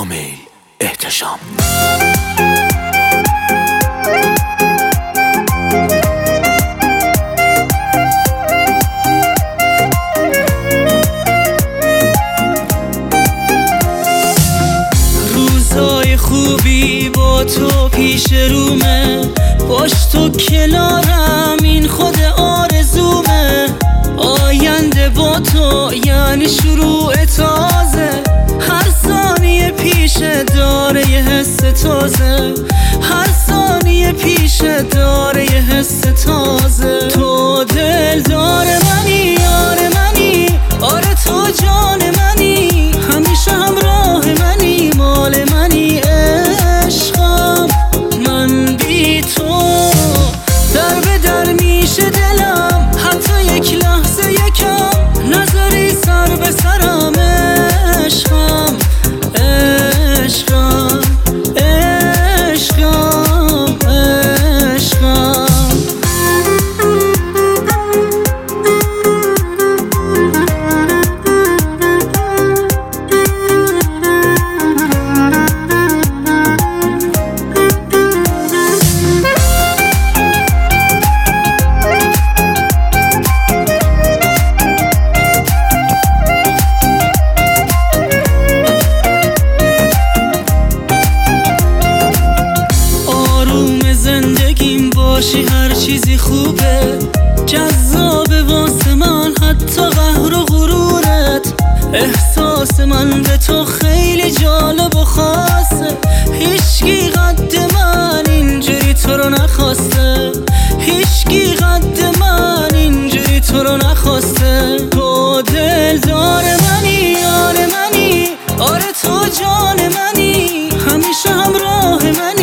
میل احتشام. روزای خوبی با تو پیش رومه، باش تو کنارم این خود آرزومه. آینده با تو یعنی شروع تازه، هر ثانیه پیشه داره یه حس تازه، هر ثانیه پیشه داره یه حس تازه. تو دلدار منی، یار منی، آره تو جان منی، همیشه همراه منی، مال منی، عشقم. من بی تو در به در میشه دلم، حتی یک لحظه یکم نظری سر به سرم. عشقم عشقم عشقم عشقم. باشی هر چیزی خوبه، جذابه واسه من حتی قهر و غرورت. احساس من به تو خیلی جالب و خاصه، هیچکی قد من اینجوری تو رو نخواسته، هیچکی قد من اینجوری تو رو نخواسته. تو دلدار منی، یار منی، آره تو جان منی، همیشه همراه منی،